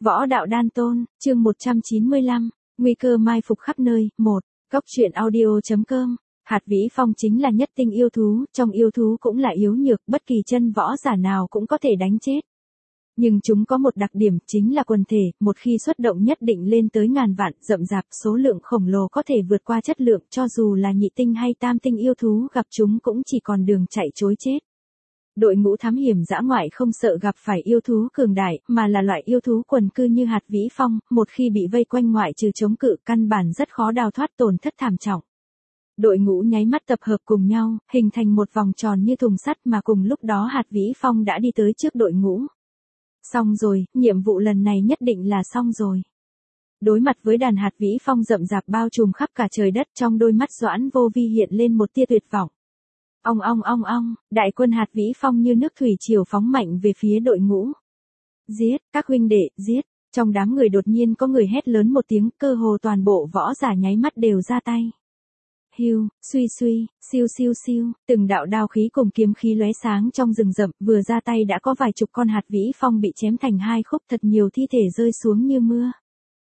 Võ đạo đan tôn, chương 195, nguy cơ mai phục khắp nơi, 1, Cốc truyện audio.com. Hạt Vĩ Phong chính là nhất tinh yêu thú, trong yêu thú cũng là yếu nhược, bất kỳ chân võ giả nào cũng có thể đánh chết. Nhưng chúng có một đặc điểm chính là quần thể, một khi xuất động nhất định lên tới ngàn vạn, rậm rạp, số lượng khổng lồ có thể vượt qua chất lượng, cho dù là nhị tinh hay tam tinh yêu thú gặp chúng cũng chỉ còn đường chạy trối chết. Đội ngũ thám hiểm dã ngoại không sợ gặp phải yêu thú cường đại, mà là loại yêu thú quần cư như Hạt Vĩ Phong, một khi bị vây quanh ngoại trừ chống cự, căn bản rất khó đào thoát, tổn thất thảm trọng. Đội ngũ nháy mắt tập hợp cùng nhau, hình thành một vòng tròn như thùng sắt, mà cùng lúc đó Hạt Vĩ Phong đã đi tới trước đội ngũ. Xong rồi, nhiệm vụ lần này nhất định là xong rồi. Đối mặt với đàn Hạt Vĩ Phong rậm rạp bao trùm khắp cả trời đất, trong đôi mắt Doãn Vô Vi hiện lên một tia tuyệt vọng. Ong ong ong ong, đại quân Hạt Vĩ Phong như nước thủy triều phóng mạnh về phía đội ngũ. Giết, các huynh đệ, giết. Trong đám người đột nhiên có người hét lớn một tiếng, cơ hồ toàn bộ võ giả nháy mắt đều ra tay. Hiu, suy suy, siêu siêu siêu, từng đạo đao khí cùng kiếm khí lóe sáng trong rừng rậm, vừa ra tay đã có vài chục con Hạt Vĩ Phong bị chém thành hai khúc, thật nhiều thi thể rơi xuống như mưa.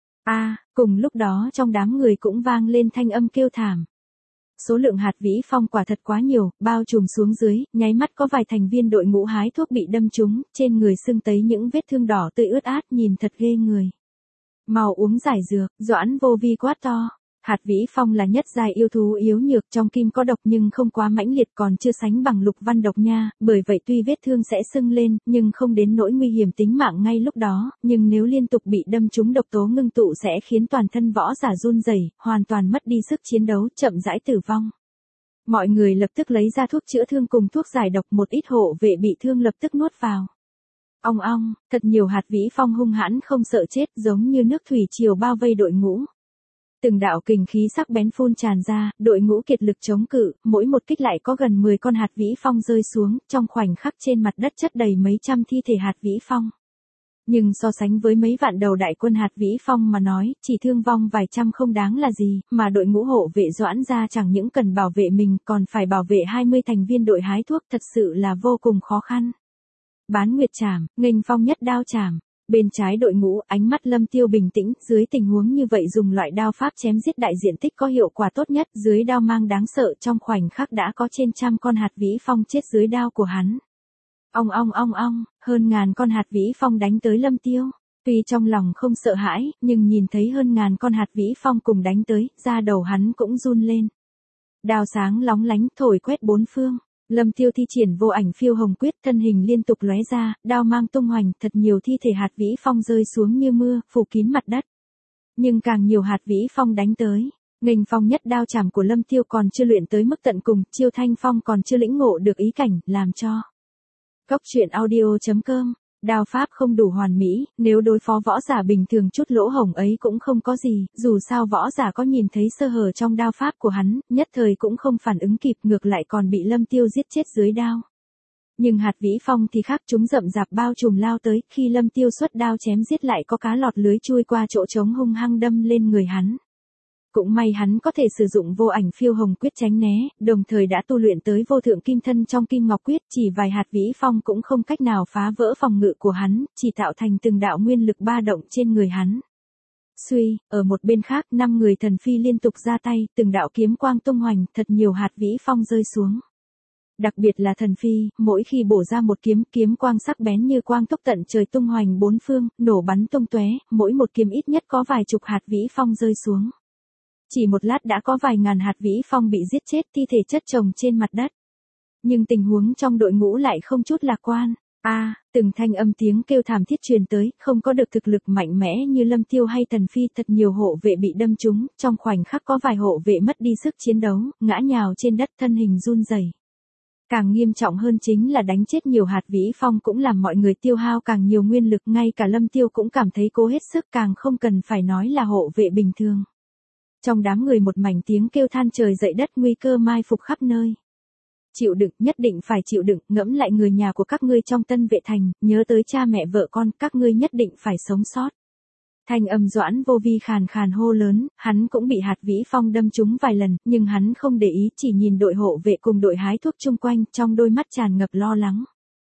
Cùng lúc đó trong đám người cũng vang lên thanh âm kêu thảm. Số lượng Hạt Vĩ Phong quả thật quá nhiều, bao trùm xuống dưới, nháy mắt có vài thành viên đội ngũ hái thuốc bị đâm trúng, trên người sưng tấy những vết thương đỏ tươi ướt át, nhìn thật ghê người. Mau uống giải dược, Doãn Vô Vi quát to. Hạt Vĩ Phong là nhất giai yêu thú yếu nhược, trong kim có độc nhưng không quá mãnh liệt, còn chưa sánh bằng Lục Văn độc nha, bởi vậy tuy vết thương sẽ sưng lên, nhưng không đến nỗi nguy hiểm tính mạng ngay lúc đó, nhưng nếu liên tục bị đâm trúng độc tố ngưng tụ sẽ khiến toàn thân võ giả run rẩy, hoàn toàn mất đi sức chiến đấu, chậm rãi tử vong. Mọi người lập tức lấy ra thuốc chữa thương cùng thuốc giải độc, một ít hộ vệ bị thương lập tức nuốt vào. Ong ong, thật nhiều Hạt Vĩ Phong hung hãn không sợ chết, giống như nước thủy triều bao vây đội ngũ. Từng đạo kình khí sắc bén phun tràn ra, đội ngũ kiệt lực chống cự, mỗi một kích lại có gần 10 con Hạt Vĩ Phong rơi xuống, trong khoảnh khắc trên mặt đất chất đầy mấy trăm thi thể Hạt Vĩ Phong. Nhưng so sánh với mấy vạn đầu đại quân Hạt Vĩ Phong mà nói, chỉ thương vong vài trăm không đáng là gì, mà đội ngũ hộ vệ Doãn gia chẳng những cần bảo vệ mình còn phải bảo vệ 20 thành viên đội hái thuốc, thật sự là vô cùng khó khăn. Bán nguyệt trảm, nghênh phong nhất đao trảm. Bên trái đội ngũ, ánh mắt Lâm Tiêu bình tĩnh, dưới tình huống như vậy dùng loại đao pháp chém giết đại diện tích có hiệu quả tốt nhất, dưới đao mang đáng sợ, trong khoảnh khắc đã có trên trăm con Hạt Vĩ Phong chết dưới đao của hắn. Ong ong ong ong, hơn ngàn con Hạt Vĩ Phong đánh tới Lâm Tiêu. Tuy trong lòng không sợ hãi, nhưng nhìn thấy hơn ngàn con Hạt Vĩ Phong cùng đánh tới, da đầu hắn cũng run lên. Đao sáng lóng lánh, thổi quét bốn phương. Lâm Tiêu thi triển vô ảnh phiêu hồng quyết, thân hình liên tục lóe ra, đao mang tung hoành, thật nhiều thi thể Hạt Vĩ Phong rơi xuống như mưa, phủ kín mặt đất. Nhưng càng nhiều Hạt Vĩ Phong đánh tới, nghênh phong nhất đao chảm của Lâm Tiêu còn chưa luyện tới mức tận cùng, Chiêu Thanh Phong còn chưa lĩnh ngộ được ý cảnh, làm cho Cốc truyện audio.com. Đao pháp không đủ hoàn mỹ, nếu đối phó võ giả bình thường chút lỗ hổng ấy cũng không có gì, dù sao võ giả có nhìn thấy sơ hở trong đao pháp của hắn, nhất thời cũng không phản ứng kịp, ngược lại còn bị Lâm Tiêu giết chết dưới đao. Nhưng Hạt Vĩ Phong thì khác, chúng rậm rạp bao trùm lao tới, khi Lâm Tiêu xuất đao chém giết lại có cá lọt lưới chui qua chỗ trống hung hăng đâm lên người hắn. Cũng may hắn có thể sử dụng vô ảnh phiêu hồng quyết tránh né, đồng thời đã tu luyện tới vô thượng kim thân trong kim ngọc quyết, chỉ vài Hạt Vĩ Phong cũng không cách nào phá vỡ phòng ngự của hắn, chỉ tạo thành từng đạo nguyên lực ba động trên người hắn. Suy, ở một bên khác, 5 người thần phi liên tục ra tay, từng đạo kiếm quang tung hoành, thật nhiều Hạt Vĩ Phong rơi xuống. Đặc biệt là thần phi, mỗi khi bổ ra một kiếm, kiếm quang sắc bén như quang tốc tận trời tung hoành bốn phương, nổ bắn tung tóe, mỗi một kiếm ít nhất có vài chục Hạt Vĩ Phong rơi xuống. Chỉ một lát đã có vài ngàn Hạt Vĩ Phong bị giết chết, thi thể chất chồng trên mặt đất. Nhưng tình huống trong đội ngũ lại không chút lạc quan. Từng thanh âm tiếng kêu thảm thiết truyền tới, không có được thực lực mạnh mẽ như Lâm Tiêu hay Thần Phi, thật nhiều hộ vệ bị đâm trúng, trong khoảnh khắc có vài hộ vệ mất đi sức chiến đấu, ngã nhào trên đất, thân hình run rẩy. Càng nghiêm trọng hơn chính là đánh chết nhiều Hạt Vĩ Phong cũng làm mọi người tiêu hao càng nhiều nguyên lực, ngay cả Lâm Tiêu cũng cảm thấy cố hết sức, càng không cần phải nói là hộ vệ bình thường. Trong đám người một mảnh tiếng kêu than trời dậy đất, nguy cơ mai phục khắp nơi. Chịu đựng, nhất định phải chịu đựng, ngẫm lại người nhà của các ngươi trong Tân Vệ Thành, nhớ tới cha mẹ vợ con, các ngươi nhất định phải sống sót. Thanh âm Doãn Vô Vi khàn khàn hô lớn, hắn cũng bị Hạt Vĩ Phong đâm trúng vài lần, nhưng hắn không để ý, chỉ nhìn đội hộ vệ cùng đội hái thuốc chung quanh, trong đôi mắt tràn ngập lo lắng.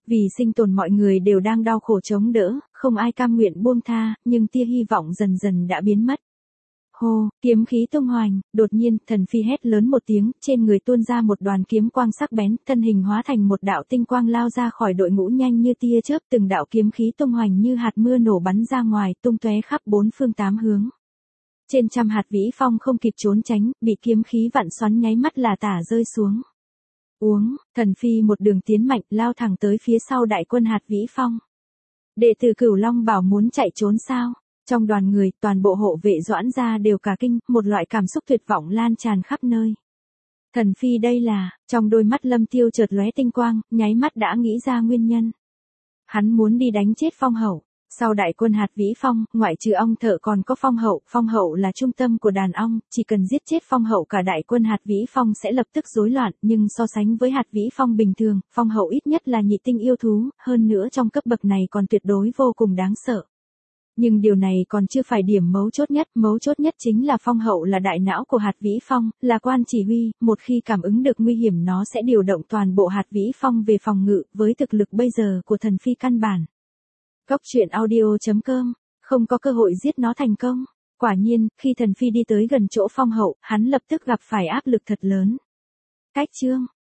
Vì sinh tồn mọi người đều đang đau khổ chống đỡ, không ai cam nguyện buông tha, nhưng tia hy vọng dần dần đã biến mất. Hô, kiếm khí tung hoành, đột nhiên, Thần Phi hét lớn một tiếng, trên người tuôn ra một đoàn kiếm quang sắc bén, thân hình hóa thành một đạo tinh quang lao ra khỏi đội ngũ nhanh như tia chớp, từng đạo kiếm khí tung hoành như hạt mưa nổ bắn ra ngoài, tung tóe khắp bốn phương tám hướng. Trên trăm hạt vĩ phong không kịp trốn tránh, bị kiếm khí vặn xoắn nháy mắt là tả rơi xuống. Uống, Thần Phi một đường tiến mạnh, lao thẳng tới phía sau đại quân hạt vĩ phong. Đệ tử Cửu Long bảo muốn chạy trốn sao? Trong đoàn người, toàn bộ hộ vệ Doãn gia đều cả kinh, một loại cảm xúc tuyệt vọng lan tràn khắp nơi. Thần Phi đây là, trong đôi mắt Lâm Tiêu chợt lóe tinh quang, nháy mắt đã nghĩ ra nguyên nhân. Hắn muốn đi đánh chết Phong Hậu. Sau đại quân hạt vĩ phong, ngoại trừ ong thợ còn có Phong Hậu là trung tâm của đàn ong, chỉ cần giết chết Phong Hậu cả đại quân hạt vĩ phong sẽ lập tức rối loạn, nhưng so sánh với hạt vĩ phong bình thường, Phong Hậu ít nhất là nhị tinh yêu thú, hơn nữa trong cấp bậc này còn tuyệt đối vô cùng đáng sợ. Nhưng điều này còn chưa phải điểm mấu chốt nhất chính là Phong Hậu là đại não của hạt vĩ phong, là quan chỉ huy, một khi cảm ứng được nguy hiểm nó sẽ điều động toàn bộ hạt vĩ phong về phòng ngự, với thực lực bây giờ của Thần Phi căn bản. Góc truyện audio.com, không có cơ hội giết nó thành công. Quả nhiên, khi Thần Phi đi tới gần chỗ Phong Hậu, hắn lập tức gặp phải áp lực thật lớn. Cách chương